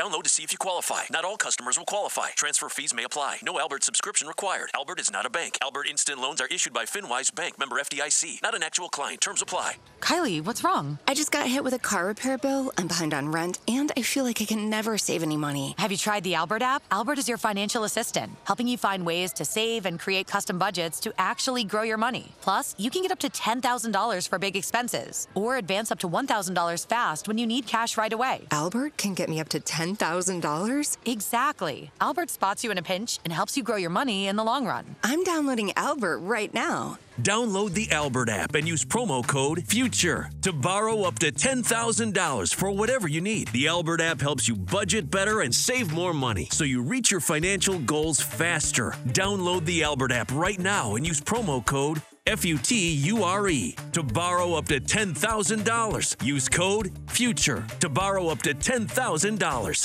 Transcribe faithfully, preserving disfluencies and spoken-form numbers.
Download to see if you qualify. Not all customers will qualify. Transfer fees may apply. No Albert subscription required. Albert is not a bank. Albert Instant Loans are issued by FinWise Bank, member F D I C. Not an actual client. Terms apply. Kylie, what's wrong? I just got hit with a car repair bill. I'm behind on rent, and I feel like I can never save any money. Have you tried the Albert app? Albert is your financial assistant, helping you find ways to save and create custom budgets to actually grow your money. Plus, you can get up to ten thousand dollars for big expenses, or advance up to one thousand dollars fast when you need cash right away. Albert can get me up to ten thousand dollars? Exactly. Albert spots you in a pinch and helps you grow your money in the long run. I'm downloading Albert right now. Download the Albert app and use promo code FUTURE to borrow up to ten thousand dollars for whatever you need. The Albert app helps you budget better and save more money so you reach your financial goals faster. Download the Albert app right now and use promo code F U T U R E to borrow up to ten thousand dollars. Use code FUTURE to borrow up to ten thousand dollars.